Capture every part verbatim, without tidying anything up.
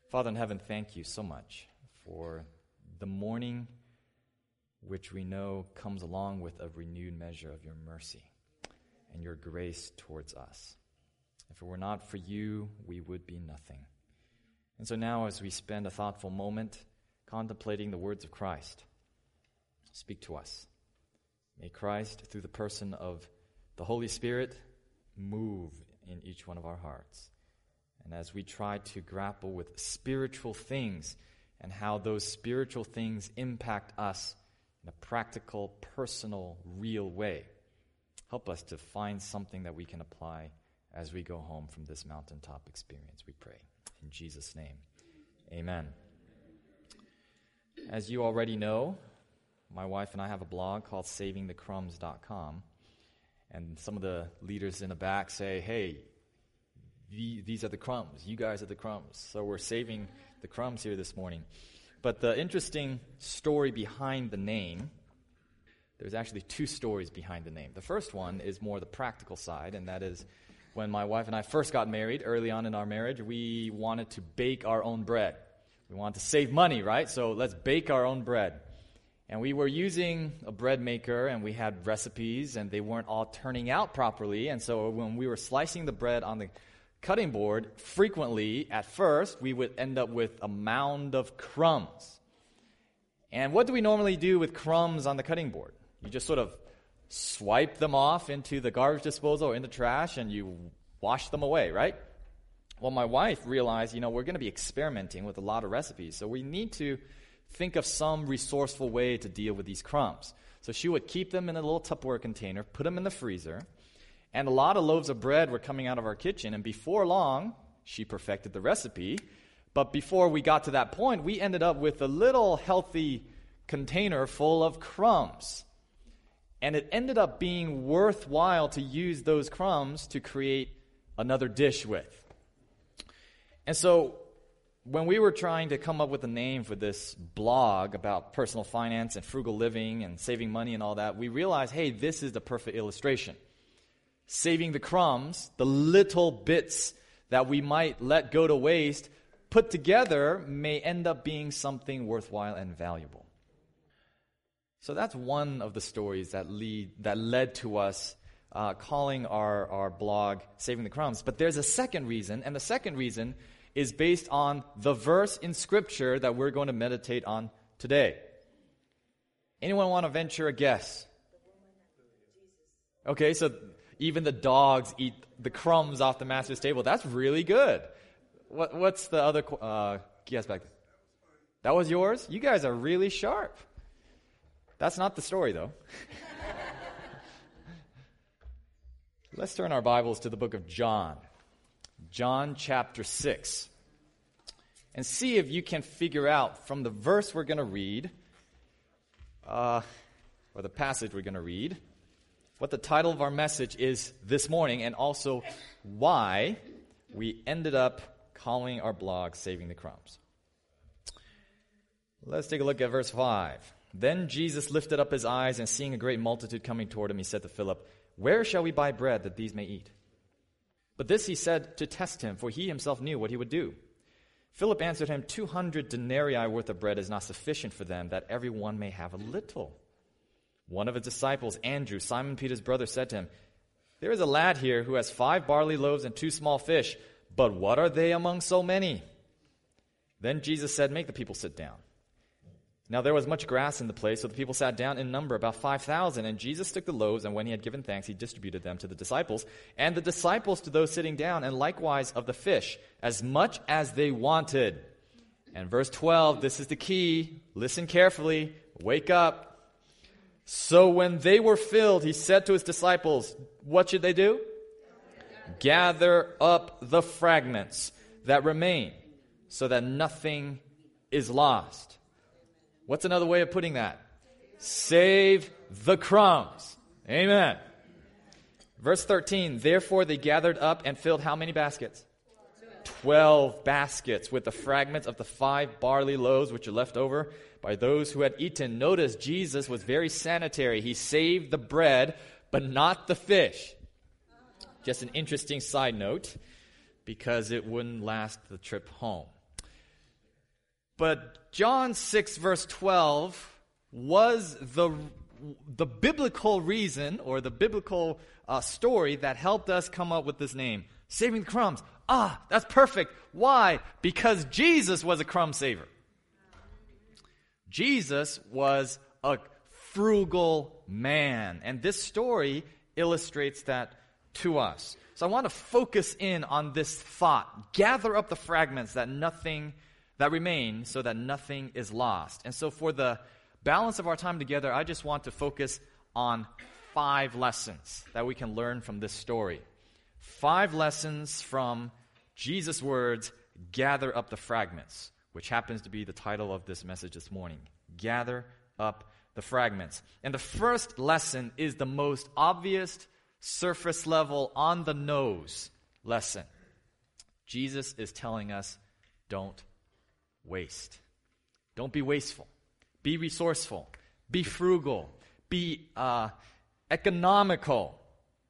Father in heaven, thank you so much for the morning which we know comes along with a renewed measure of your mercy and your grace towards us. If it were not for you, we would be nothing. And so now as we spend a thoughtful moment contemplating the words of Christ, speak to us. May Christ, through the person of the Holy Spirit, move in each one of our hearts. And as we try to grapple with spiritual things and how those spiritual things impact us in a practical, personal, real way, help us to find something that we can apply as we go home from this mountaintop experience, we pray. In Jesus' name, amen. As you already know, my wife and I have a blog called saving the crumbs dot com. And some of the leaders in the back say, hey, the, these are the crumbs. You guys are the crumbs. So we're saving the crumbs here this morning. But the interesting story behind the name, there's actually two stories behind the name. The first one is more the practical side, and that is when my wife and I first got married, early on in our marriage, we wanted to bake our own bread. We wanted to save money, right? So let's bake our own bread. And we were using a bread maker, and we had recipes, and they weren't all turning out properly. And so when we were slicing the bread on the cutting board, frequently, at first, we would end up with a mound of crumbs. And what do we normally do with crumbs on the cutting board? You just sort of swipe them off into the garbage disposal or in the trash, and you wash them away, right? Well, my wife realized, you know, we're going to be experimenting with a lot of recipes, so we need to think of some resourceful way to deal with these crumbs. So she would keep them in a little Tupperware container, put them in the freezer, and a lot of loaves of bread were coming out of our kitchen, and before long, she perfected the recipe. But before we got to that point, we ended up with a little healthy container full of crumbs. And it ended up being worthwhile to use those crumbs to create another dish with. And so when we were trying to come up with a name for this blog about personal finance and frugal living and saving money and all that, we realized, hey, this is the perfect illustration. Saving the crumbs, the little bits that we might let go to waste, put together may end up being something worthwhile and valuable. So that's one of the stories that lead that led to us uh, calling our, our blog Saving the Crumbs. But there's a second reason, and the second reason is based on the verse in Scripture that we're going to meditate on today. Anyone want to venture a guess? Okay, so even the dogs eat the crumbs off the master's table. That's really good. What, what's the other uh, guess back there? That was yours? You guys are really sharp. That's not the story, though. Let's turn our Bibles to the book of John. John chapter six. And see if you can figure out from the verse we're going to read, uh, or the passage we're going to read, what the title of our message is this morning, and also why we ended up calling our blog Saving the Crumbs. Let's take a look at verse five. Then Jesus lifted up his eyes, and seeing a great multitude coming toward him, he said to Philip, "Where shall we buy bread that these may eat?" But this he said to test him, for he himself knew what he would do. Philip answered him, Two hundred denarii worth of bread is not sufficient for them, that every one may have a little. One of his disciples, Andrew, Simon Peter's brother, said to him, There is a lad here who has five barley loaves and two small fish, but what are they among so many? Then Jesus said, Make the people sit down. Now there was much grass in the place, so the people sat down in number, about five thousand. And Jesus took the loaves, and when he had given thanks, he distributed them to the disciples, and the disciples to those sitting down, and likewise of the fish, as much as they wanted. And verse twelve, this is the key. Listen carefully. Wake up. So when they were filled, he said to his disciples, what should they do? Gather up the fragments that remain, so that nothing is lost. What's another way of putting that? Save the crumbs. Amen. Verse thirteen, therefore they gathered up and filled how many baskets? Twelve baskets with the fragments of the five barley loaves which are left over by those who had eaten. Notice Jesus was very sanitary. He saved the bread, but not the fish. Just an interesting side note, because it wouldn't last the trip home. But John six verse twelve was the, the biblical reason or the biblical uh, story that helped us come up with this name. Saving the crumbs. Ah, that's perfect. Why? Because Jesus was a crumb saver. Jesus was a frugal man. And this story illustrates that to us. So I want to focus in on this thought. Gather up the fragments that nothing that remain so that nothing is lost. And so for the balance of our time together, I just want to focus on five lessons that we can learn from this story. Five lessons from Jesus' words, gather up the fragments, which happens to be the title of this message this morning. Gather up the fragments. And the first lesson is the most obvious, surface level, on the nose lesson. Jesus is telling us, don't waste. Don't be wasteful. Be resourceful. Be frugal. Be uh, economical.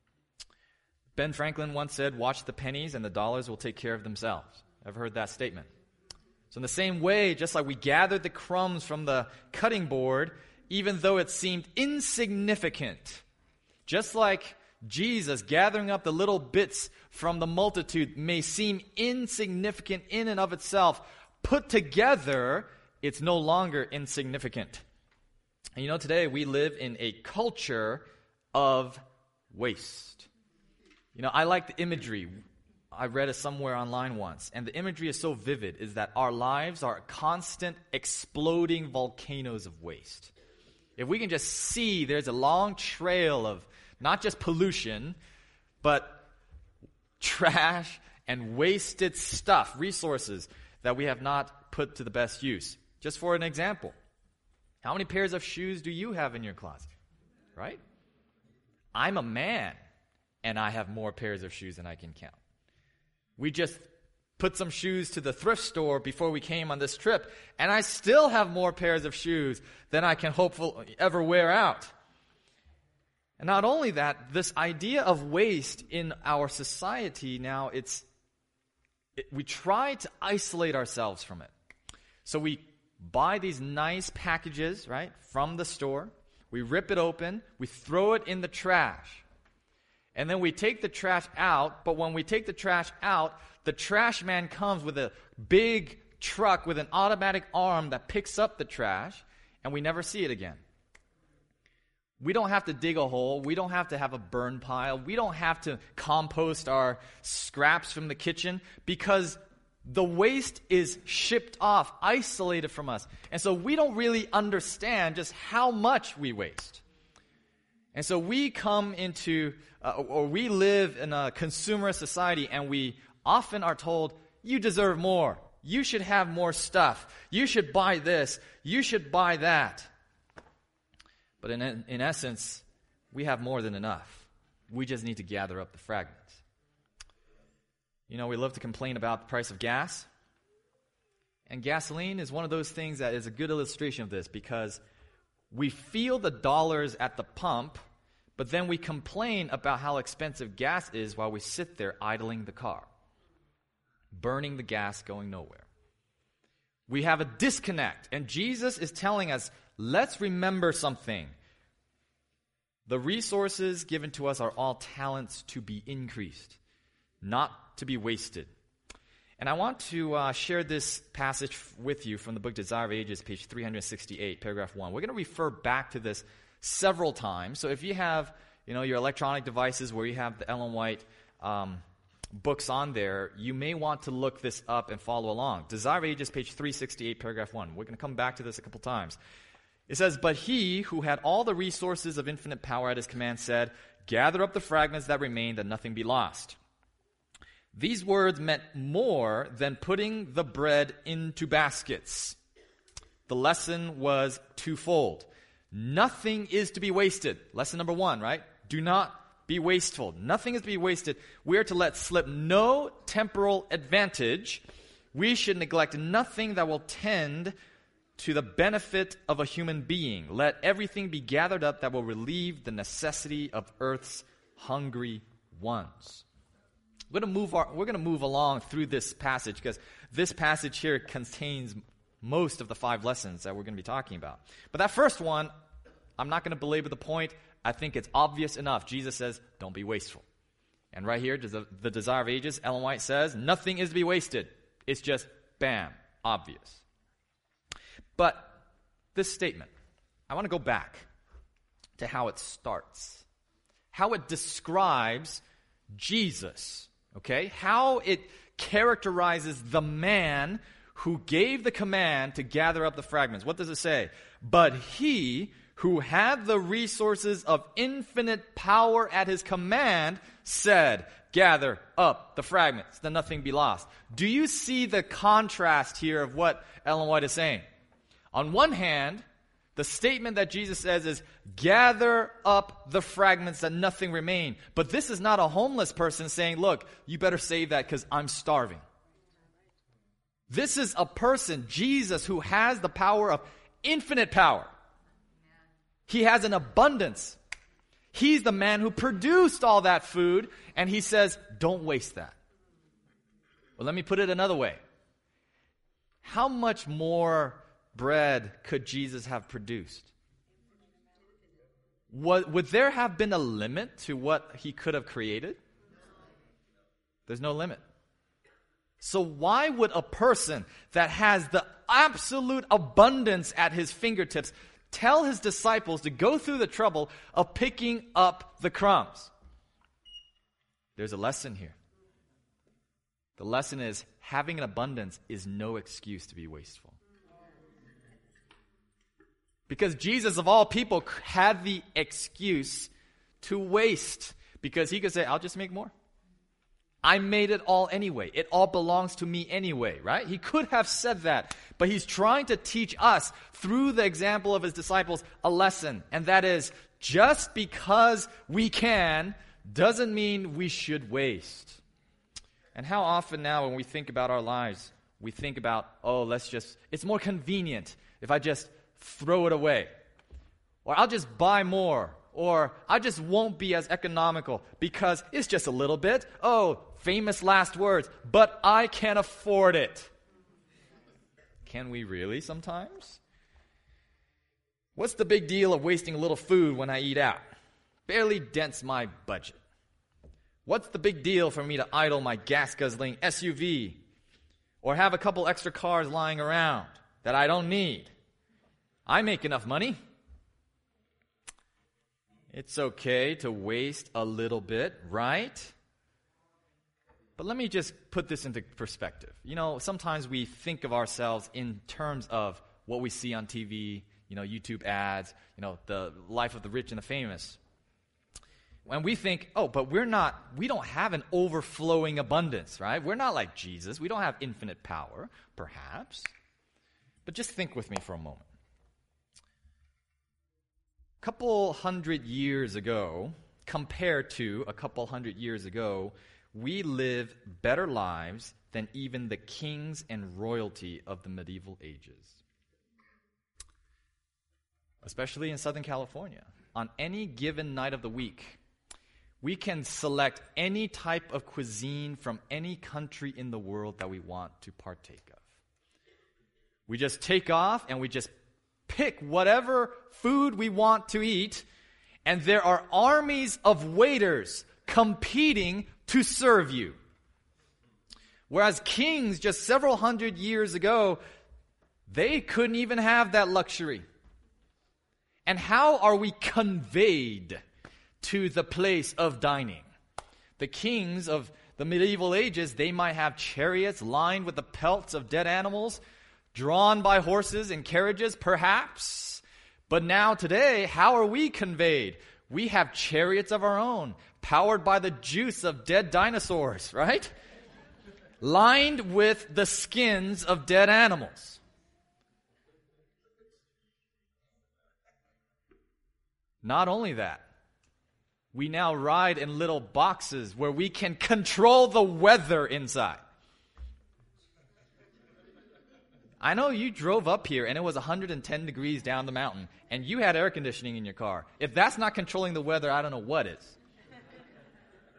Ben Franklin once said, watch the pennies and the dollars will take care of themselves. Ever heard that statement? So in the same way, just like we gathered the crumbs from the cutting board, even though it seemed insignificant, just like Jesus gathering up the little bits from the multitude may seem insignificant in and of itself, put together, it's no longer insignificant. And you know, today we live in a culture of waste. You know, I like the imagery. I read it somewhere online once, and the imagery is so vivid, is that our lives are constant exploding volcanoes of waste. If we can just see there's a long trail of not just pollution, but trash and wasted stuff, resources that we have not put to the best use. Just for an example, how many pairs of shoes do you have in your closet? Right? I'm a man, and I have more pairs of shoes than I can count. We just put some shoes to the thrift store before we came on this trip, and I still have more pairs of shoes than I can hopefully ever wear out. And not only that, this idea of waste in our society now, it's it, we try to isolate ourselves from it. So we buy these nice packages, right, from the store. We rip it open. We throw it in the trash. And then we take the trash out, but when we take the trash out, the trash man comes with a big truck with an automatic arm that picks up the trash, and we never see it again. We don't have to dig a hole. We don't have to have a burn pile. We don't have to compost our scraps from the kitchen because the waste is shipped off, isolated from us. And so we don't really understand just how much we waste. And so we come into, uh, or we live in a consumer society, and we often are told, you deserve more. You should have more stuff. You should buy this. You should buy that. But in, in essence, we have more than enough. We just need to gather up the fragments. You know, we love to complain about the price of gas. And gasoline is one of those things that is a good illustration of this, because we feel the dollars at the pump, but then we complain about how expensive gas is while we sit there idling the car, burning the gas, going nowhere. We have a disconnect, and Jesus is telling us, let's remember something. The resources given to us are all talents to be increased, not to be wasted. And I want to uh, share this passage f- with you from the book Desire of Ages, page three sixty-eight, paragraph one. We're going to refer back to this several times. So if you have, you know, your electronic devices where you have the Ellen White um, books on there, you may want to look this up and follow along. Desire of Ages, page three sixty-eight, paragraph one. We're going to come back to this a couple times. It says, "But he who had all the resources of infinite power at his command said, 'Gather up the fragments that remain, that nothing be lost.' These words meant more than putting the bread into baskets. The lesson was twofold. Nothing is to be wasted. Lesson number one, right? Do not be wasteful. Nothing is to be wasted. We are to let slip no temporal advantage. We should neglect nothing that will tend to the benefit of a human being. Let everything be gathered up that will relieve the necessity of earth's hungry ones." We're going to move our, we're going to move along through this passage because this passage here contains most of the five lessons that we're going to be talking about. But that first one, I'm not going to belabor the point. I think it's obvious enough. Jesus says, don't be wasteful. And right here, the Desire of Ages, Ellen White says, nothing is to be wasted. It's just, bam, obvious. But this statement, I want to go back to how it starts, how it describes Jesus, okay? How it characterizes the man who gave the command to gather up the fragments. What does it say? But he who had the resources of infinite power at his command said, gather up the fragments, that nothing be lost. Do you see the contrast here of what Ellen White is saying? On one hand, the statement that Jesus says is, gather up the fragments that nothing remain. But this is not a homeless person saying, look, you better save that because I'm starving. This is a person, Jesus, who has the power of infinite power. He has an abundance. He's the man who produced all that food, and he says, don't waste that. Well, let me put it another way. How much more bread could Jesus have produced? What, would there have been a limit to what he could have created? There's no limit. So why would a person that has the absolute abundance at his fingertips tell his disciples to go through the trouble of picking up the crumbs? There's a lesson here. The lesson is having an abundance is no excuse to be wasteful. Because Jesus, of all people, had the excuse to waste. Because he could say, I'll just make more. I made it all anyway. It all belongs to me anyway, right? He could have said that. But he's trying to teach us, through the example of his disciples, a lesson. And that is, just because we can, doesn't mean we should waste. And how often now when we think about our lives, we think about, oh, let's just, it's more convenient if I just throw it away. Or I'll just buy more. Or I just won't be as economical because it's just a little bit. Oh, famous last words, but I can't afford it. Can we really sometimes? What's the big deal of wasting a little food when I eat out? Barely dents my budget. What's the big deal for me to idle my gas-guzzling S U V or have a couple extra cars lying around that I don't need? I make enough money. It's okay to waste a little bit, right? But let me just put this into perspective. You know, sometimes we think of ourselves in terms of what we see on T V, you know, YouTube ads, you know, the life of the rich and the famous. When we think, oh, but we're not, we don't have an overflowing abundance, right? We're not like Jesus. We don't have infinite power, perhaps. But just think with me for a moment. A couple hundred years ago, compared to a couple hundred years ago, we live better lives than even the kings and royalty of the medieval ages. Especially in Southern California. On any given night of the week, we can select any type of cuisine from any country in the world that we want to partake of. We just take off and we just pick whatever food we want to eat, and there are armies of waiters competing to serve you. Whereas kings just several hundred years ago, they couldn't even have that luxury. And how are we conveyed to the place of dining? The kings of the medieval ages, they might have chariots lined with the pelts of dead animals, drawn by horses and carriages, perhaps. But now today, how are we conveyed? We have chariots of our own, powered by the juice of dead dinosaurs, right? Lined with the skins of dead animals. Not only that, we now ride in little boxes where we can control the weather inside. I know you drove up here and it was one hundred ten degrees down the mountain and you had air conditioning in your car. If that's not controlling the weather, I don't know what is.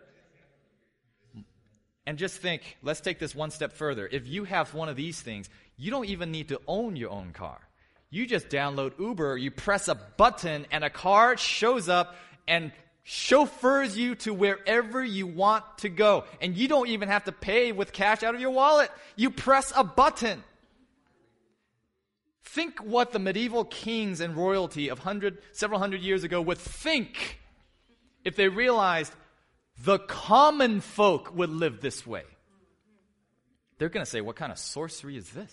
And just think, let's take this one step further. If you have one of these things, You don't even need to own your own car. You just download Uber, you press a button, and a car shows up and chauffeurs you to wherever you want to go. And you don't even have to pay with cash out of your wallet. You press a button. Think what the medieval kings and royalty of hundred, several hundred years ago would think if they realized the common folk would live this way. They're going to say, what kind of sorcery is this?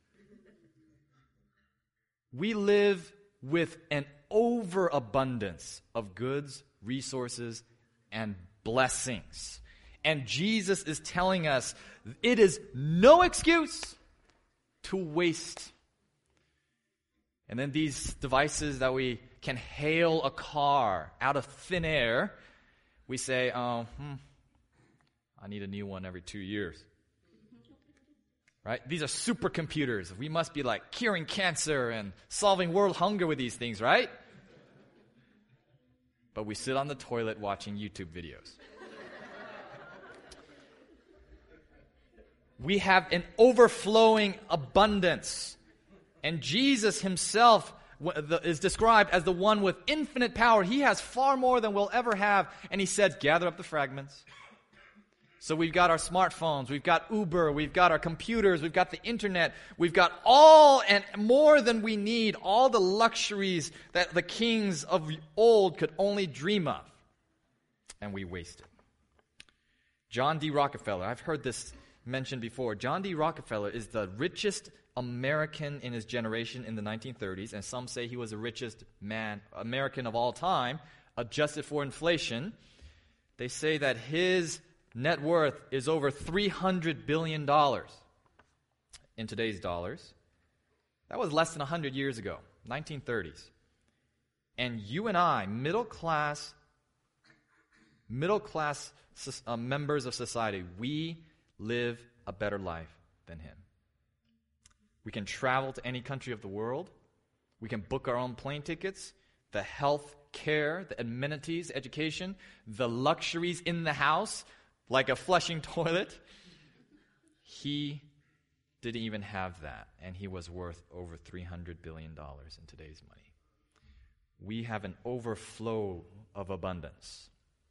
We live with an overabundance of goods, resources, and blessings. And Jesus is telling us it is no excuse to waste. And then these devices that we can hail a car out of thin air, we say, oh, hmm, I need a new one every two years. Right? These are supercomputers. We must be like curing cancer and solving world hunger with these things, right? But we sit on the toilet watching YouTube videos. We have an overflowing abundance. And Jesus himself is described as the one with infinite power. He has far more than we'll ever have. And he said, gather up the fragments. So we've got our smartphones, we've got Uber, we've got our computers, we've got the internet, we've got all and more than we need, all the luxuries that the kings of old could only dream of. And we waste it. John D. Rockefeller, I've heard this mentioned before. John D. Rockefeller is the richest American in his generation in the nineteen thirties, and some say he was the richest man, American of all time, adjusted for inflation. They say that his net worth is over three hundred billion dollars in today's dollars. That was less than one hundred years ago, nineteen thirties. And you and I, middle class, middle class uh, members of society, we live a better life than him. We can travel to any country of the world. We can book our own plane tickets. The health care, the amenities, education, the luxuries in the house, like a flushing toilet. He didn't even have that, and he was worth over three hundred billion dollars in today's money. We have an overflow of abundance.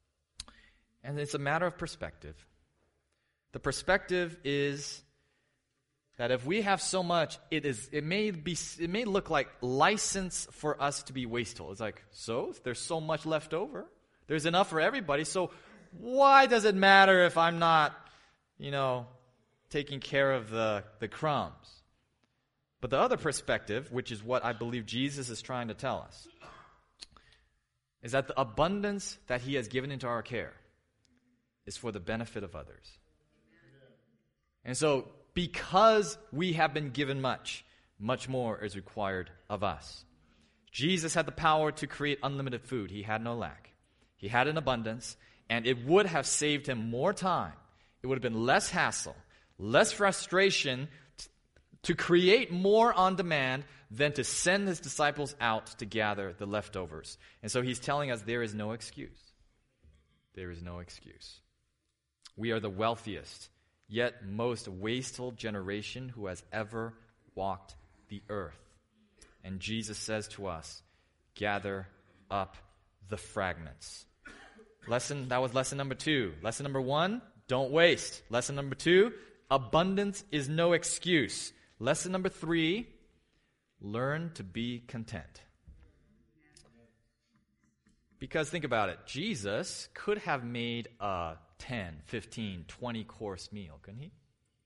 And it's a matter of perspective. The perspective is that if we have so much, it is it may be it may look like license for us to be wasteful. It's like, so there's so much left over. There's enough for everybody, so why does it matter if I'm not, you know, taking care of the, the crumbs? But the other perspective, which is what I believe Jesus is trying to tell us, is that the abundance that he has given into our care is for the benefit of others. And so, because we have been given much, much more is required of us. Jesus had the power to create unlimited food. He had no lack. He had an abundance. And it would have saved him more time. It would have been less hassle, less frustration t- to create more on demand than to send his disciples out to gather the leftovers. And so he's telling us there is no excuse. There is no excuse. We are the wealthiest, yet most wasteful generation who has ever walked the earth. And Jesus says to us, gather up the fragments. Lesson, that was lesson number two. Lesson number one, don't waste. Lesson number two, abundance is no excuse. Lesson number three, learn to be content. Because think about it, Jesus could have made a ten, fifteen, twenty course meal, couldn't he?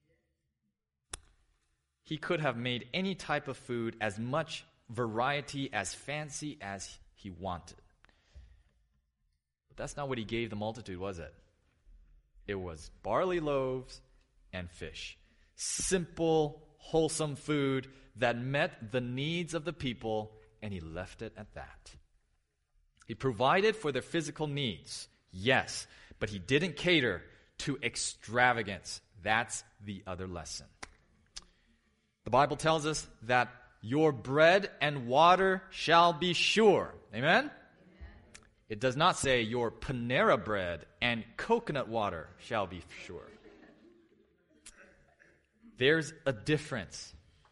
He could have made any type of food, as much variety, as fancy as he wanted. But that's not what he gave the multitude, was it? It was barley loaves and fish. Simple, wholesome food that met the needs of the people, and he left it at that. He provided for their physical needs, yes, but he didn't cater to extravagance. That's the other lesson. The Bible tells us that your bread and water shall be sure. Amen? It does not say your Panera bread and coconut water shall be sure. There's a difference.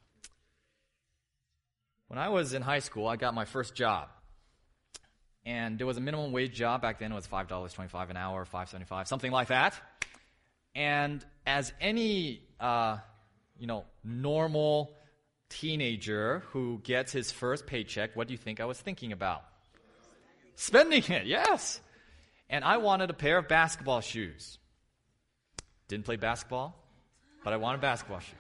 When I was in high school, I got my first job. And there was a minimum wage job. Back then it was five dollars and twenty-five cents an hour, five dollars and seventy-five cents, something like that. And as any, uh, you know, normal teenager who gets his first paycheck, what do you think I was thinking about? Spending it, yes. And I wanted a pair of basketball shoes. Didn't play basketball, but I wanted basketball shoes.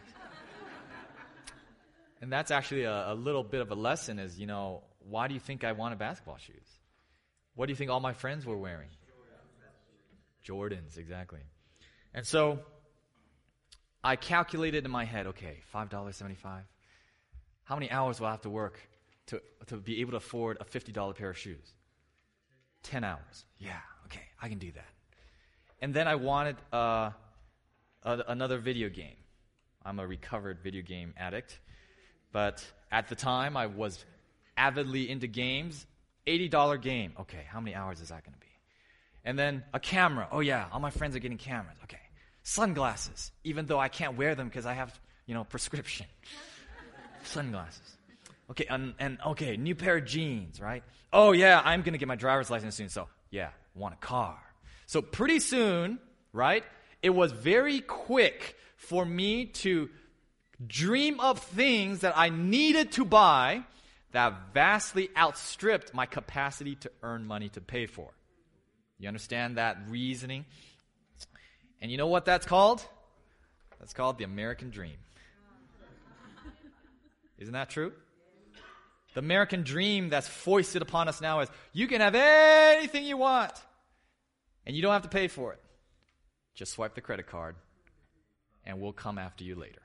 And that's actually a, a little bit of a lesson is, you know, why do you think I wanted basketball shoes? What do you think all my friends were wearing? Jordans, exactly. And so I calculated in my head, okay, five dollars and seventy-five cents. How many hours will I have to work to, to be able to afford a fifty dollars pair of shoes? ten hours. Yeah, okay, I can do that. And then I wanted uh, a, another video game. I'm a recovered video game addict. But at the time, I was avidly into games. eighty dollars game. Okay, how many hours is that going to be? And then a camera. Oh, yeah, all my friends are getting cameras. Okay. Sunglasses, even though I can't wear them because I have, you know, prescription. Sunglasses. Okay, and, and okay, new pair of jeans, right? Oh, yeah, I'm going to get my driver's license soon. So, yeah, want a car. So pretty soon, right, it was very quick for me to dream up things that I needed to buy that vastly outstripped my capacity to earn money to pay for. You understand that reasoning? And you know what that's called? That's called the American dream. Isn't that true? The American dream that's foisted upon us now is you can have anything you want and you don't have to pay for it. Just swipe the credit card and we'll come after you later.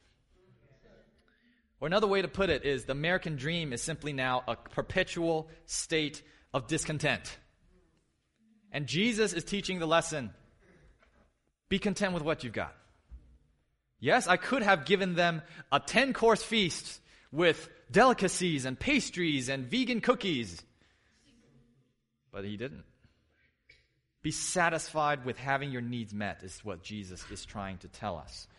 Or another way to put it is the American dream is simply now a perpetual state of discontent. And Jesus is teaching the lesson, be content with what you've got. Yes, I could have given them a ten-course feast with delicacies and pastries and vegan cookies. But he didn't. Be satisfied with having your needs met is what Jesus is trying to tell us.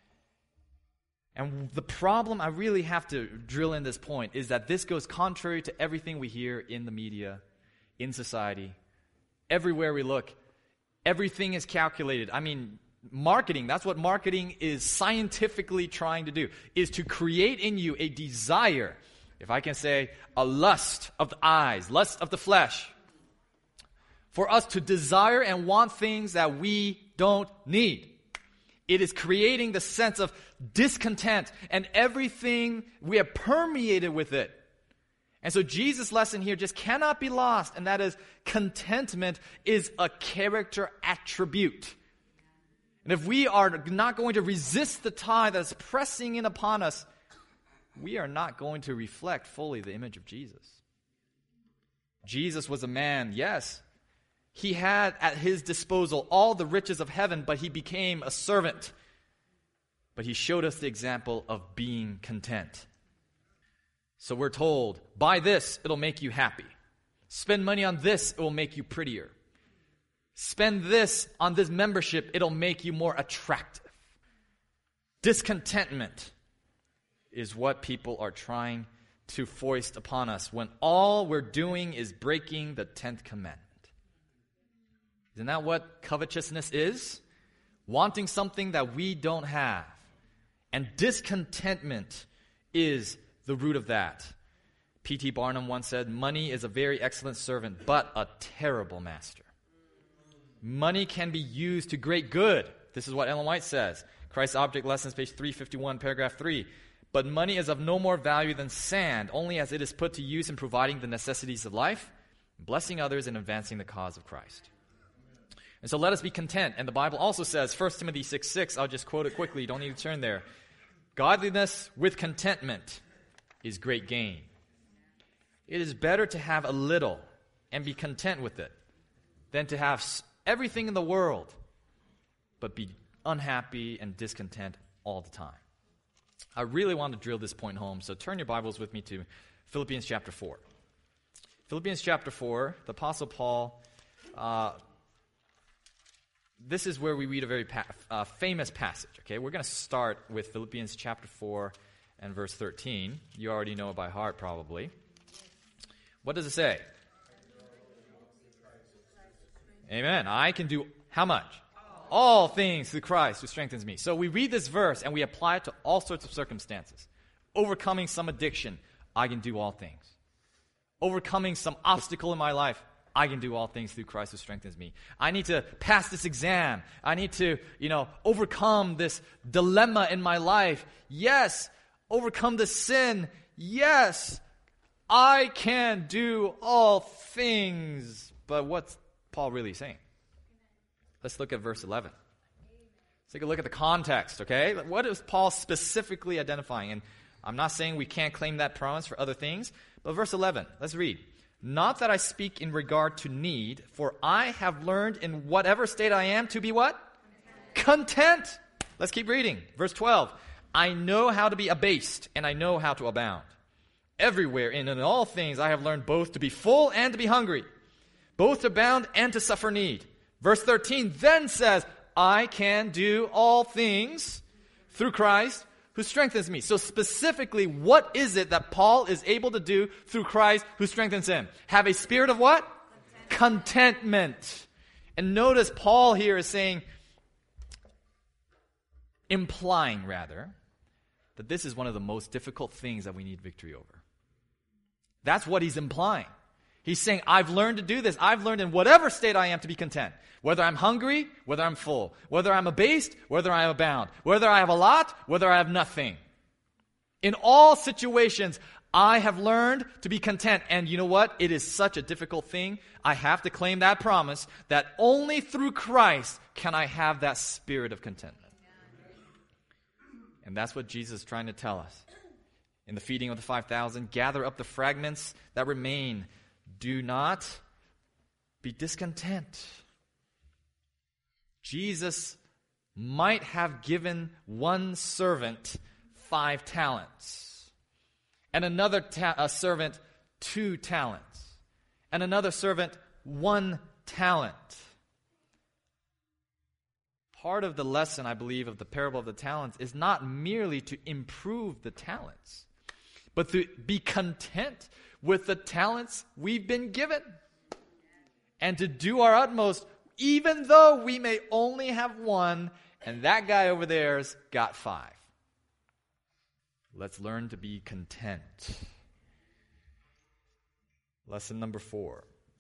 And the problem, I really have to drill in this point, is that this goes contrary to everything we hear in the media, in society, everywhere we look. Everything is calculated. I mean, marketing, that's what marketing is scientifically trying to do, is to create in you a desire, if I can say, a lust of the eyes, lust of the flesh, for us to desire and want things that we don't need. It is creating the sense of discontent and everything we have permeated with it. And so Jesus' lesson here just cannot be lost, and that is contentment is a character attribute. And if we are not going to resist the tide that is pressing in upon us, we are not going to reflect fully the image of Jesus. Jesus was a man, yes. He had at his disposal all the riches of heaven, but he became a servant. But he showed us the example of being content. So we're told, buy this, it'll make you happy. Spend money on this, it will make you prettier. Spend this on this membership, it'll make you more attractive. Discontentment is what people are trying to foist upon us when all we're doing is breaking the tenth commandment. Isn't that what covetousness is? Wanting something that we don't have. And discontentment is the root of that. P T Barnum once said, money is a very excellent servant, but a terrible master. Money can be used to great good. This is what Ellen White says. Christ's Object Lessons, page three fifty-one, paragraph three. But money is of no more value than sand, only as it is put to use in providing the necessities of life, blessing others, and advancing the cause of Christ. And so let us be content. And the Bible also says, First Timothy six six, I'll just quote it quickly, you don't need to turn there. Godliness with contentment is great gain. It is better to have a little and be content with it than to have everything in the world but be unhappy and discontent all the time. I really want to drill this point home, so turn your Bibles with me to Philippians chapter four. Philippians chapter four, the Apostle Paul, uh, this is where we read a very pa- uh, famous passage. Okay, we're going to start with Philippians chapter four, and verse thirteen. You already know it by heart, probably. What does it say? Amen. I can do how much? All things through Christ who strengthens me. So we read this verse and we apply it to all sorts of circumstances. Overcoming some addiction, I can do all things. Overcoming some obstacle in my life, I can do all things through Christ who strengthens me. I need to pass this exam. I need to, you know, overcome this dilemma in my life. Yes. Overcome the sin. Yes. I can do all things. But what's Paul really saying? Let's look at verse eleven. Let's take a look at the context, okay? What is Paul specifically identifying? And I'm not saying we can't claim that promise for other things, but verse eleven, let's read. Not that I speak in regard to need, for I have learned in whatever state I am to be what? Content. Content. Let's keep reading. Verse twelve. I know how to be abased, and I know how to abound. Everywhere and in all things I have learned both to be full and to be hungry, both to abound and to suffer need. Verse thirteen then says, I can do all things through Christ who strengthens me. So specifically, what is it that Paul is able to do through Christ who strengthens him? Have a spirit of what? Contentment. Contentment. And notice Paul here is saying, implying rather, that this is one of the most difficult things that we need victory over. That's what he's implying. He's saying, I've learned to do this. I've learned in whatever state I am to be content. Whether I'm hungry, whether I'm full. Whether I'm abased, whether I abound. Whether I have a lot, whether I have nothing. In all situations, I have learned to be content. And you know what? It is such a difficult thing. I have to claim that promise that only through Christ can I have that spirit of contentment. And that's what Jesus is trying to tell us. In the feeding of the five thousand, gather up the fragments that remain. Do not be discontent. Jesus might have given one servant five talents, and another ta- a servant two talents, and another servant one talent. Part of the lesson, I believe, of the parable of the talents is not merely to improve the talents, but to be content with the talents we've been given. And to do our utmost, even though we may only have one, and that guy over there's got five. Let's learn to be content. Lesson number four.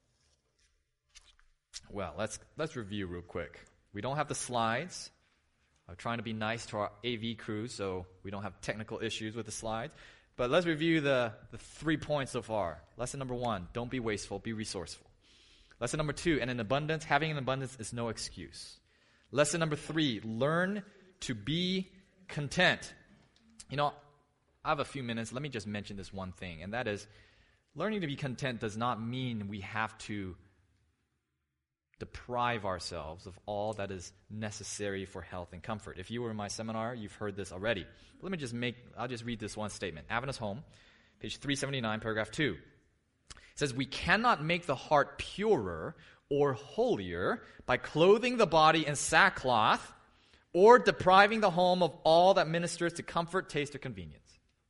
Well, let's let's review real quick. We don't have the slides. I'm trying to be nice to our A V crew, so we don't have technical issues with the slides. But let's review the, the three points so far. Lesson number one, don't be wasteful, be resourceful. Lesson number two, and in abundance, having an abundance is no excuse. Lesson number three, learn to be content. You know, I have a few minutes. Let me just mention this one thing, and that is, learning to be content does not mean we have to deprive ourselves of all that is necessary for health and comfort. If you were in my seminar, you've heard this already. But let me just make, I'll just read this one statement. Adventist Home, page three seventy-nine, paragraph two. It says, we cannot make the heart purer or holier by clothing the body in sackcloth or depriving the home of all that ministers to comfort, taste, or convenience.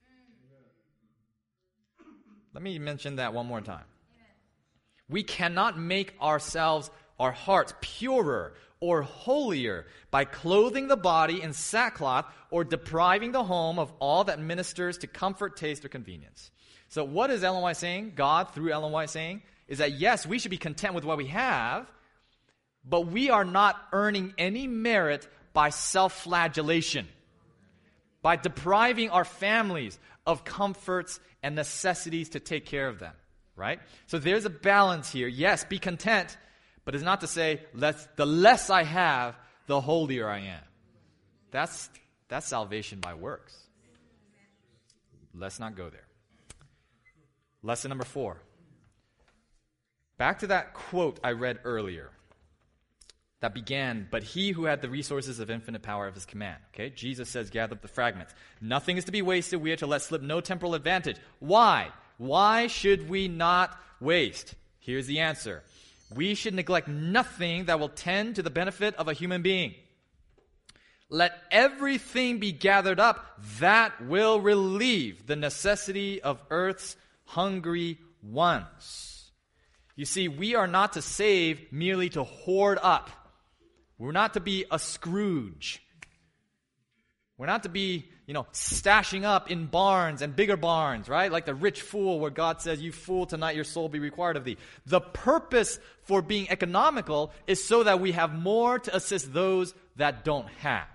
Let me mention that one more time. We cannot make ourselves our hearts purer or holier by clothing the body in sackcloth or depriving the home of all that ministers to comfort, taste, or convenience. So what is Ellen White saying? God, through Ellen White, saying is that yes, we should be content with what we have, but we are not earning any merit by self-flagellation, by depriving our families of comforts and necessities to take care of them, right? So there's a balance here. Yes, be content, but it's not to say, let's, the less I have, the holier I am. That's, that's salvation by works. Let's not go there. Lesson number four. Back to that quote I read earlier that began, but he who had the resources of infinite power of his command. Okay, Jesus says, gather up the fragments. Nothing is to be wasted. We are to let slip no temporal advantage. Why? Why should we not waste? Here's the answer. We should neglect nothing that will tend to the benefit of a human being. Let everything be gathered up that will relieve the necessity of earth's hungry ones. You see, we are not to save merely to hoard up. We're not to be a Scrooge. We're not to be, you know, stashing up in barns and bigger barns, right? Like the rich fool where God says, you fool, tonight your soul be required of thee. The purpose for being economical is so that we have more to assist those that don't have.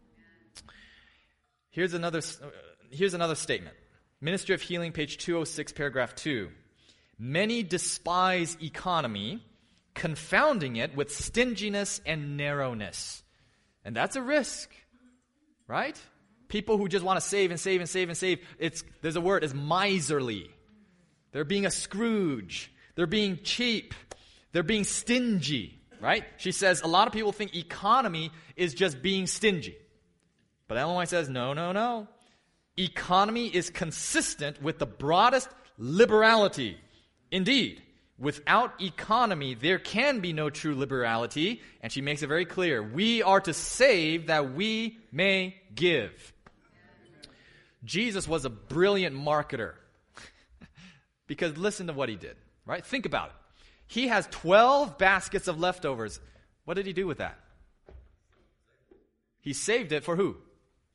Here's another, uh, here's another statement. Ministry of Healing, page two oh six, paragraph two. Many despise economy, confounding it with stinginess and narrowness. And that's a risk, right? People who just want to save and save and save and save, it's, there's a word, it's miserly. They're being a Scrooge. They're being cheap. They're being stingy, right? She says a lot of people think economy is just being stingy. But Ellen White says, no, no, no. Economy is consistent with the broadest liberality. Indeed, without economy, there can be no true liberality. And she makes it very clear. We are to save that we may give. Jesus was a brilliant marketer. Because listen to what he did, right? Think about it. He has twelve baskets of leftovers. What did he do with that? He saved it for who?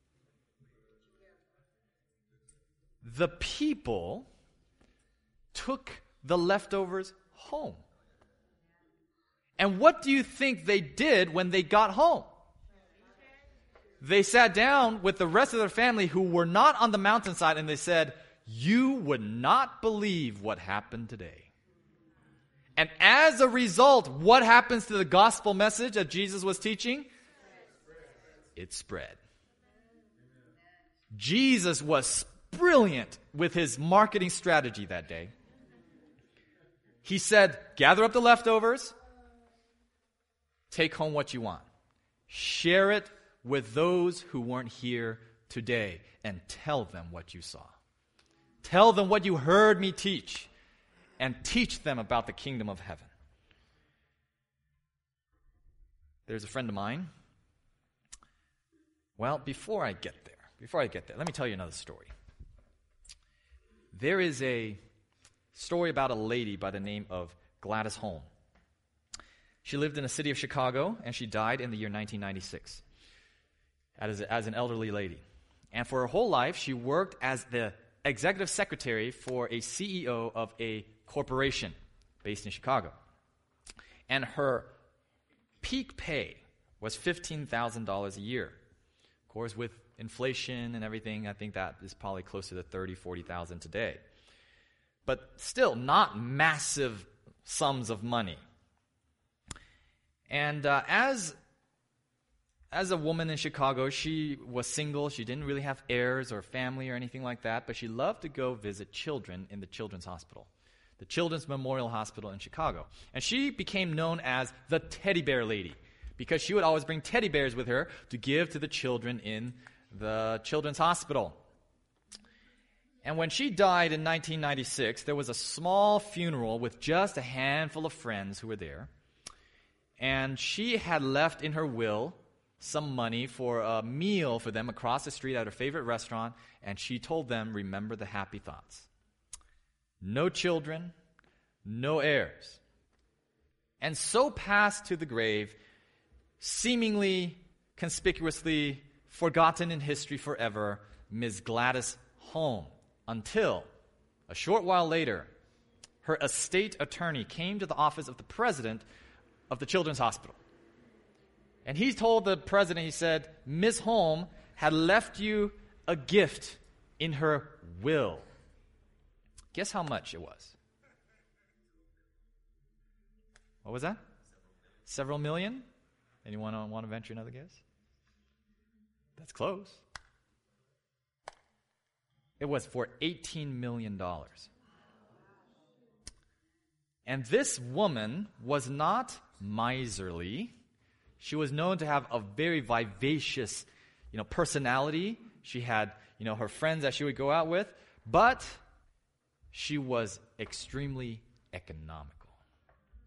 The people took the leftovers home. And what do you think they did when they got home? They sat down with the rest of their family who were not on the mountainside and they said, you would not believe what happened today. And as a result, what happens to the gospel message that Jesus was teaching? It spread. Jesus was brilliant with his marketing strategy that day. He said, gather up the leftovers, take home what you want. Share it with those who weren't here today and tell them what you saw. Tell them what you heard me teach and teach them about the kingdom of heaven. There's a friend of mine. Well, before I get there, before I get there, let me tell you another story. There is a story about a lady by the name of Gladys Holm. She lived in the city of Chicago, and she died in the year nineteen ninety-six as, as an elderly lady. And for her whole life, she worked as the executive secretary for a C E O of a corporation based in Chicago. And her peak pay was fifteen thousand dollars a year. Of course, with inflation and everything, I think that is probably closer to thirty thousand dollars, forty thousand dollars today. But still, not massive sums of money. And uh, as, as a woman in Chicago, she was single. She didn't really have heirs or family or anything like that, but she loved to go visit children in the Children's Hospital, the Children's Memorial Hospital in Chicago. And she became known as the Teddy Bear Lady because she would always bring teddy bears with her to give to the children in the Children's Hospital. And when she died in nineteen ninety-six, there was a small funeral with just a handful of friends who were there. And she had left in her will some money for a meal for them across the street at her favorite restaurant. And she told them, remember the happy thoughts. No children, no heirs. And so passed to the grave, seemingly conspicuously forgotten in history forever, Miss Gladys Holm, until a short while later, her estate attorney came to the office of the president of the Children's Hospital. And he told the president, he said, Miss Holm had left you a gift in her will. Guess how much it was? What was that? Several million? Anyone want to venture another guess? That's close. It was for eighteen million dollars. And this woman was not miserly. She was known to have a very vivacious, you know, personality. She had, you know, her friends that she would go out with, but she was extremely economical.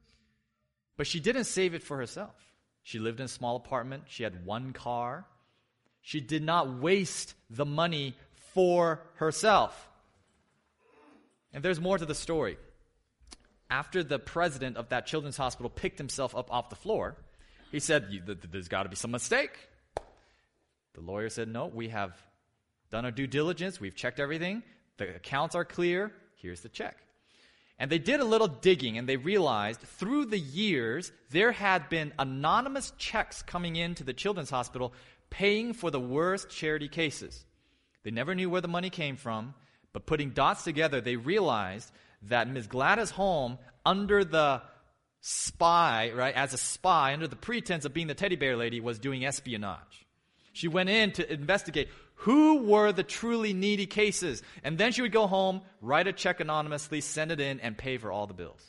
But she didn't save it for herself. She lived in a small apartment. She had one car. She did not waste the money for herself. And there's more to the story. After the president of that children's hospital picked himself up off the floor, he said, there's got to be some mistake. The lawyer said, no, we have done our due diligence. We've checked everything. The accounts are clear. Here's the check. And they did a little digging, and they realized through the years, there had been anonymous checks coming into the children's hospital paying for the worst charity cases. They never knew where the money came from, but putting dots together, they realized that Miz Gladys Holm, under the spy, right, as a spy, under the pretense of being the teddy bear lady, was doing espionage. She went in to investigate who were the truly needy cases. And then she would go home, write a check anonymously, send it in, and pay for all the bills.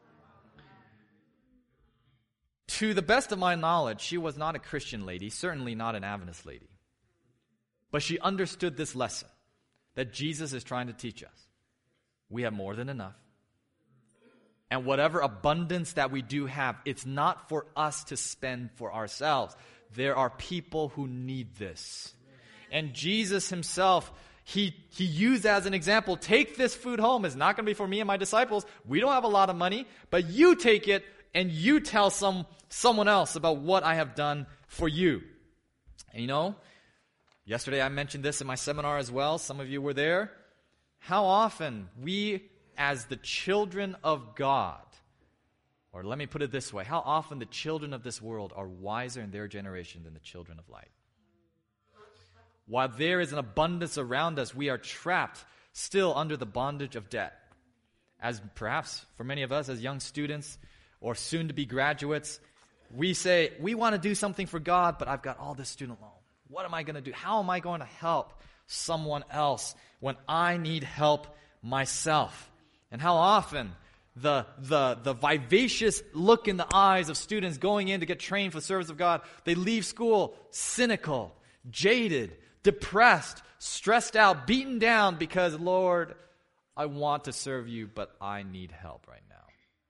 To the best of my knowledge, she was not a Christian lady, certainly not an Adventist lady. But she understood this lesson that Jesus is trying to teach us. We have more than enough. And whatever abundance that we do have, it's not for us to spend for ourselves. There are people who need this. And Jesus himself, he, he used as an example, take this food home. It's not going to be for me and my disciples. We don't have a lot of money, but you take it and you tell some someone else about what I have done for you. And you know, yesterday I mentioned this in my seminar as well. Some of you were there. How often we, as the children of God, or let me put it this way, how often the children of this world are wiser in their generation than the children of light. While there is an abundance around us, we are trapped still under the bondage of debt. As perhaps for many of us as young students or soon-to-be graduates, we say, we want to do something for God, but I've got all this student loan. What am I going to do? How am I going to help someone else when I need help myself? And how often the, the, the vivacious look in the eyes of students going in to get trained for the service of God, they leave school cynical, jaded, depressed, stressed out, beaten down because, Lord, I want to serve you, but I need help right now.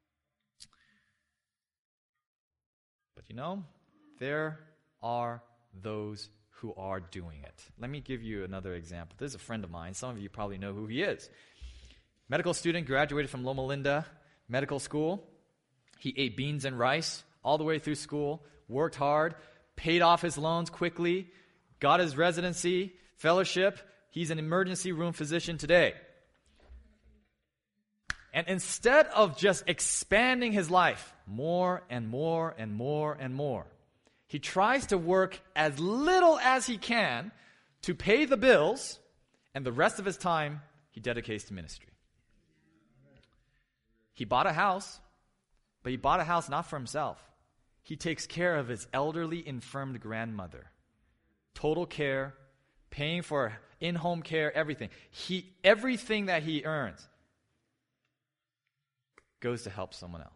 But you know, there are those who are doing it. Let me give you another example. This is a friend of mine. Some of you probably know who he is. Medical student, graduated from Loma Linda Medical School. He ate beans and rice all the way through school, worked hard, paid off his loans quickly, got his residency, fellowship. He's an emergency room physician today. And instead of just expanding his life more and more and more and more, he tries to work as little as he can to pay the bills, and the rest of his time he dedicates to ministry. He bought a house, but he bought a house not for himself. He takes care of his elderly, infirmed grandmother. Total care, paying for in-home care, everything. He, everything that he earns goes to help someone else.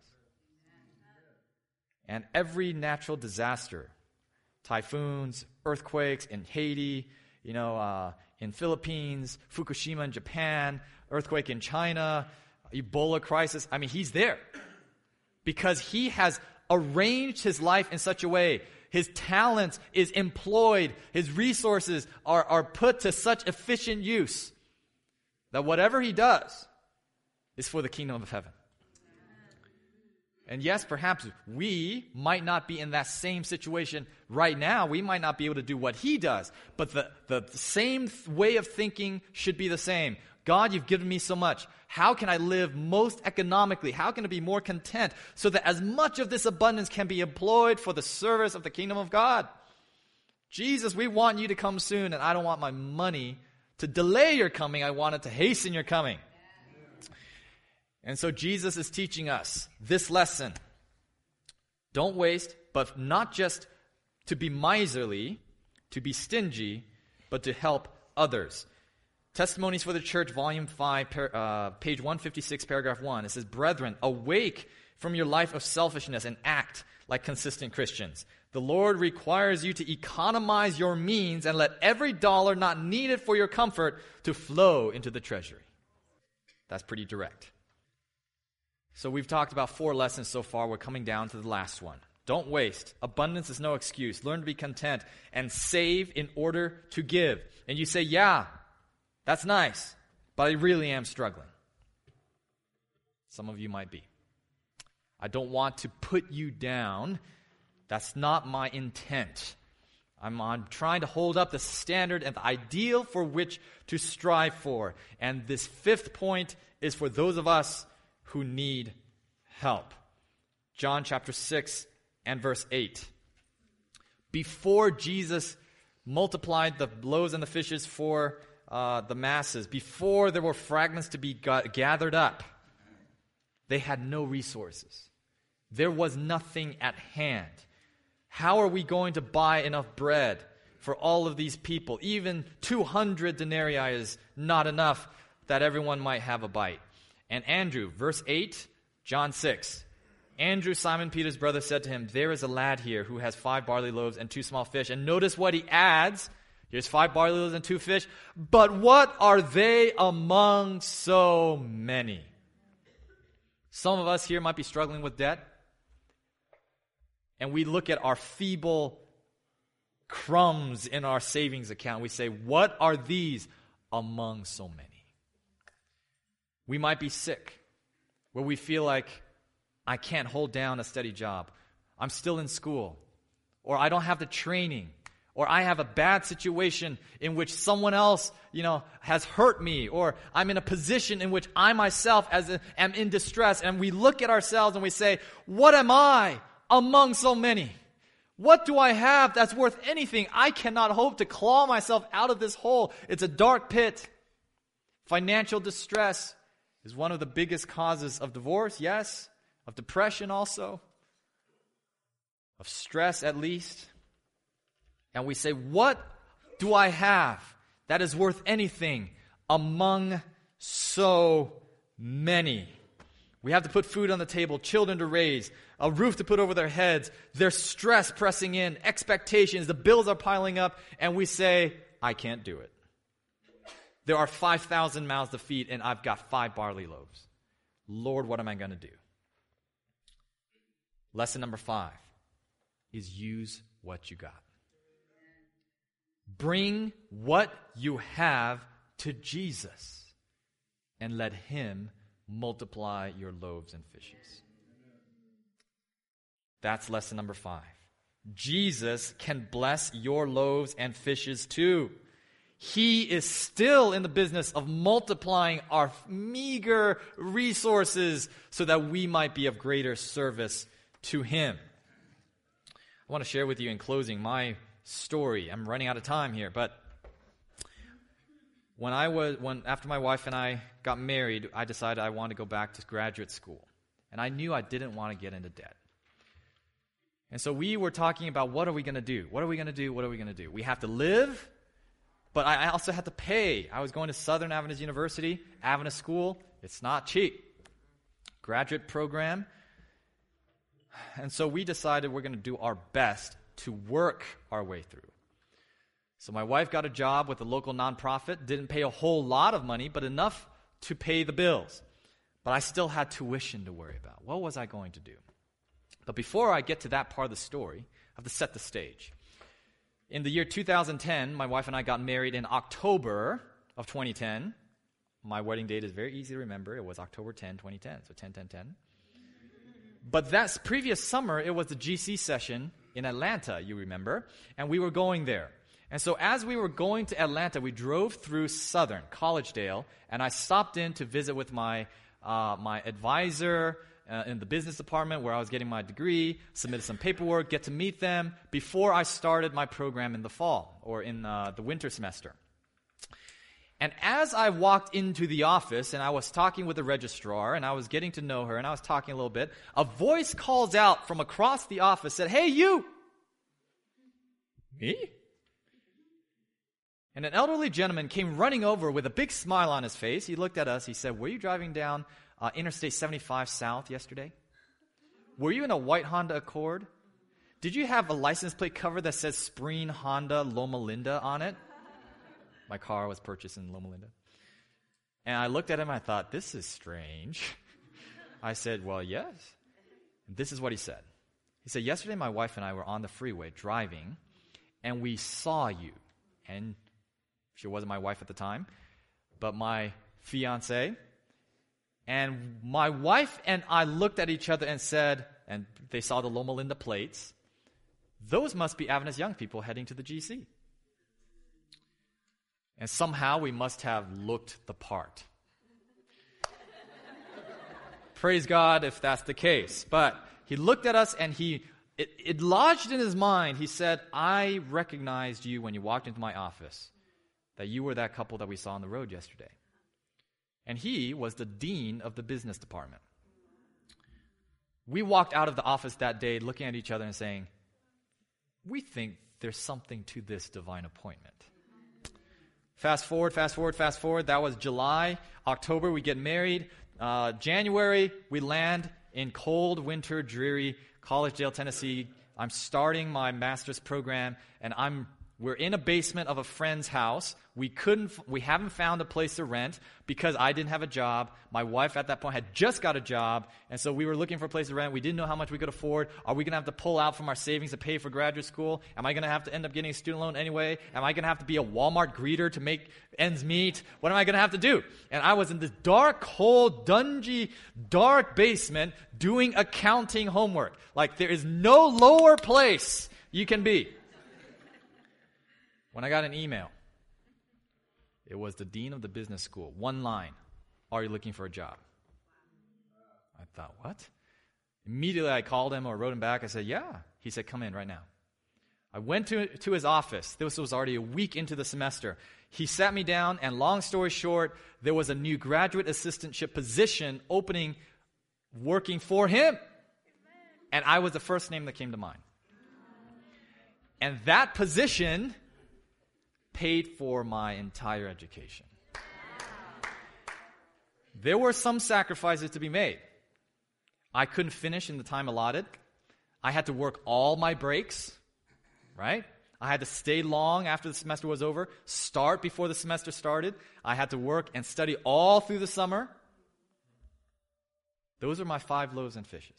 And every natural disaster, typhoons, earthquakes in Haiti, you know, uh, in Philippines, Fukushima in Japan, earthquake in China, Ebola crisis, I mean, he's there. Because he has arranged his life in such a way, his talent is employed, his resources are, are put to such efficient use that whatever he does is for the kingdom of heaven. And yes, perhaps we might not be in that same situation right now. We might not be able to do what he does. But the, the, the same th- way of thinking should be the same. God, you've given me so much. How can I live most economically? How can I be more content so that as much of this abundance can be employed for the service of the kingdom of God? Jesus, we want you to come soon, and I don't want my money to delay your coming. I want it to hasten your coming. And so Jesus is teaching us this lesson. Don't waste, but not just to be miserly, to be stingy, but to help others. Testimonies for the Church, Volume five, uh, page one fifty-six, paragraph one. It says, "Brethren, awake from your life of selfishness and act like consistent Christians. The Lord requires you to economize your means and let every dollar not needed for your comfort to flow into the treasury." That's pretty direct. So we've talked about four lessons so far. We're coming down to the last one. Don't waste. Abundance is no excuse. Learn to be content and save in order to give. And you say, yeah, that's nice, but I really am struggling. Some of you might be. I don't want to put you down. That's not my intent. I'm, I'm trying to hold up the standard and the ideal for which to strive for. And this fifth point is for those of us who need help. John chapter six and verse eight. Before Jesus multiplied the loaves and the fishes for uh, the masses, before there were fragments to be ga- gathered up, they had no resources. There was nothing at hand. How are we going to buy enough bread for all of these people? Even two hundred denarii is not enough that everyone might have a bite. And Andrew, verse eight, John six. Andrew, Simon Peter's brother, said to him, there is a lad here who has five barley loaves and two small fish. And notice what he adds. Here's five barley loaves and two fish. But what are they among so many? Some of us here might be struggling with debt. And we look at our feeble crumbs in our savings account. We say, what are these among so many? We might be sick, where we feel like, I can't hold down a steady job. I'm still in school. Or I don't have the training. Or I have a bad situation in which someone else, you know, has hurt me. Or I'm in a position in which I myself as a, am in distress. And we look at ourselves and we say, what am I among so many? What do I have that's worth anything? I cannot hope to claw myself out of this hole. It's a dark pit. Financial distress is one of the biggest causes of divorce, yes. Of depression also. Of stress at least. And we say, what do I have that is worth anything among so many? We have to put food on the table, children to raise, a roof to put over their heads. There's stress pressing in, expectations, the bills are piling up, and we say, I can't do it. There are five thousand mouths to feed, and I've got five barley loaves. Lord, what am I going to do? Lesson number five is use what you got. Bring what you have to Jesus and let Him multiply your loaves and fishes. That's lesson number five. Jesus can bless your loaves and fishes too. He is still in the business of multiplying our meager resources so that we might be of greater service to Him. I want to share with you in closing my story. I'm running out of time here, but when I was when after my wife and I got married, I decided I wanted to go back to graduate school. And I knew I didn't want to get into debt. And so we were talking about, what are we going to do? What are we going to do? What are we going to do? We have to live, but I also had to pay. I was going to Southern Adventist University, Adventist school. It's not cheap. Graduate program. And so we decided we're going to do our best to work our way through. So my wife got a job with a local nonprofit, didn't pay a whole lot of money, but enough to pay the bills. But I still had tuition to worry about. What was I going to do? But before I get to that part of the story, I have to set the stage. In the year two thousand ten, my wife and I got married in October of twenty ten. My wedding date is very easy to remember. It was October tenth, twenty ten, so ten ten ten. But that previous summer, it was the G C session in Atlanta, you remember, and we were going there. And so as we were going to Atlanta, we drove through Southern, Collegedale, and I stopped in to visit with my uh, my advisor uh, in the business department where I was getting my degree, submitted some paperwork, get to meet them before I started my program in the fall or in uh, the winter semester. And as I walked into the office and I was talking with the registrar and I was getting to know her and I was talking a little bit, a voice calls out from across the office, said, "Hey, you!" Me? And an elderly gentleman came running over with a big smile on his face. He looked at us. He said, "Were you driving down uh, Interstate seventy-five South yesterday? Were you in a white Honda Accord? Did you have a license plate cover that says Spreen Honda Loma Linda on it?" My car was purchased in Loma Linda. And I looked at him and I thought, this is strange. I said, "Well, yes." This is what he said. He said, yesterday my wife and I were on the freeway driving, and we saw you. And she wasn't my wife at the time, but my fiance. And my wife and I looked at each other and said, and they saw the Loma Linda plates, those must be Adventist young people heading to the G C. And somehow we must have looked the part. Praise God if that's the case. But he looked at us and he, it, it lodged in his mind. He said, I recognized you when you walked into my office, that you were that couple that we saw on the road yesterday. And he was the dean of the business department. We walked out of the office that day looking at each other and saying, we think there's something to this divine appointment. Fast forward, fast forward, fast forward. That was July. October, we get married. Uh, January, we land in cold, winter, dreary Collegedale, Tennessee. I'm starting my master's program, and I'm we're in a basement of a friend's house. We couldn't, we haven't found a place to rent because I didn't have a job. My wife at that point had just got a job, and so we were looking for a place to rent. We didn't know how much we could afford. Are we going to have to pull out from our savings to pay for graduate school? Am I going to have to end up getting a student loan anyway? Am I going to have to be a Walmart greeter to make ends meet? What am I going to have to do? And I was in this dark, cold, dungy, dark basement doing accounting homework. Like, there is no lower place you can be. When I got an email, it was the dean of the business school. One line, are you looking for a job? I thought, what? Immediately I called him or wrote him back. I said, yeah. He said, come in right now. I went to, to his office. This was already a week into the semester. He sat me down, and long story short, there was a new graduate assistantship position opening, working for him. And I was the first name that came to mind. And that position paid for my entire education. There were some sacrifices to be made. I couldn't finish in the time allotted. I had to work all my breaks, right? I had to stay long after the semester was over, start before the semester started. I had to work and study all through the summer. Those are my five loaves and fishes.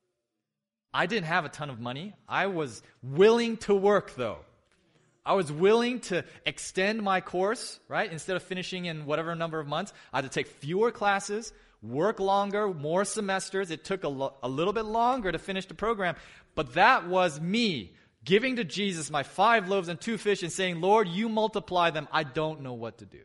I didn't have a ton of money. I was willing to work, though. I was willing to extend my course, right? Instead of finishing in whatever number of months, I had to take fewer classes, work longer, more semesters. It took a, lo- a little bit longer to finish the program. But that was me giving to Jesus my five loaves and two fish and saying, Lord, you multiply them. I don't know what to do.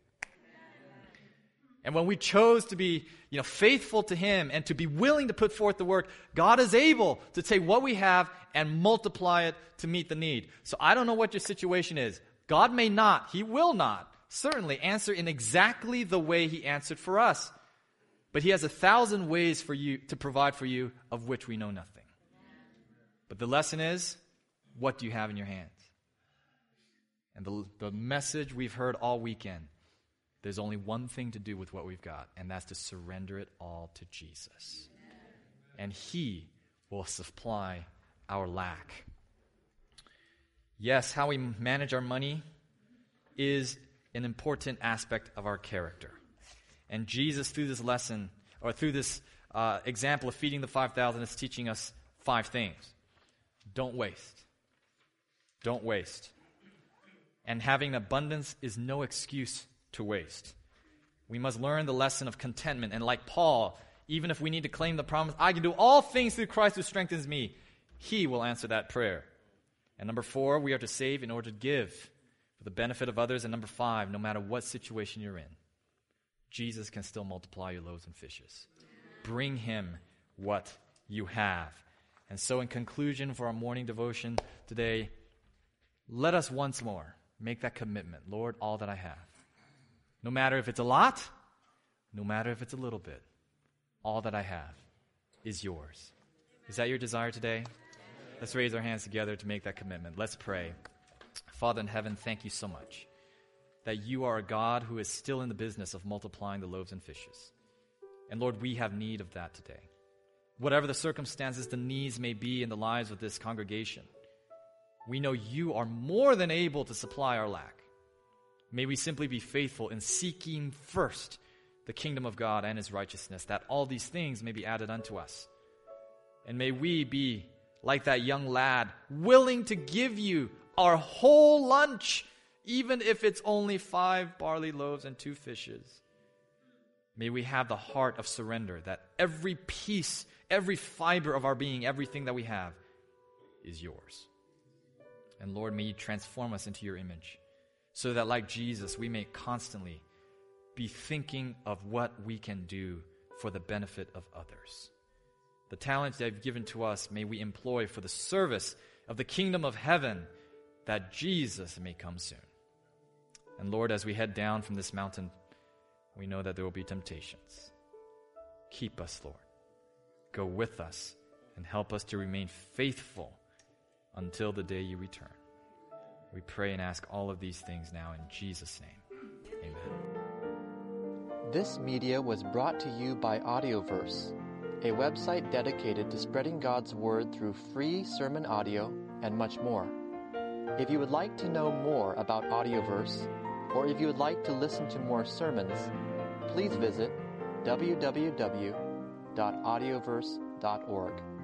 And when we chose to be, you know, faithful to Him and to be willing to put forth the work, God is able to take what we have and multiply it to meet the need. So I don't know what your situation is. God may not, He will not, certainly answer in exactly the way He answered for us. But He has a thousand ways for you to provide for you, of which we know nothing. But the lesson is, what do you have in your hands? And the, the message we've heard all weekend, there's only one thing to do with what we've got, and that's to surrender it all to Jesus. And He will supply our lack. Yes, how we manage our money is an important aspect of our character. And Jesus, through this lesson, or through this uh, example of feeding the five thousand, is teaching us five things. Don't waste. Don't waste. And having abundance is no excuse to waste. We must learn the lesson of contentment. And like Paul, even if we need to claim the promise, I can do all things through Christ who strengthens me, He will answer that prayer. And number four, we are to save in order to give for the benefit of others. And number five, no matter what situation you're in, Jesus can still multiply your loaves and fishes. Bring Him what you have. And so in conclusion for our morning devotion today, let us once more make that commitment. Lord, all that I have. No matter if it's a lot, no matter if it's a little bit, all that I have is yours. Is that your desire today? Let's raise our hands together to make that commitment. Let's pray. Father in heaven, thank you so much that you are a God who is still in the business of multiplying the loaves and fishes. And Lord, we have need of that today. Whatever the circumstances, the needs may be in the lives of this congregation, we know you are more than able to supply our lack. May we simply be faithful in seeking first the kingdom of God and His righteousness, that all these things may be added unto us. And may we be like that young lad, willing to give you our whole lunch, even if it's only five barley loaves and two fishes. May we have the heart of surrender, that every piece, every fiber of our being, everything that we have is yours. And Lord, may you transform us into your image, so that like Jesus, we may constantly be thinking of what we can do for the benefit of others. The talents that you've given to us, may we employ for the service of the kingdom of heaven, that Jesus may come soon. And Lord, as we head down from this mountain, we know that there will be temptations. Keep us, Lord. Go with us and help us to remain faithful until the day you return. We pray and ask all of these things now in Jesus' name. Amen. This media was brought to you by Audioverse, a website dedicated to spreading God's Word through free sermon audio and much more. If you would like to know more about Audioverse, or if you would like to listen to more sermons, please visit w w w dot audioverse dot org.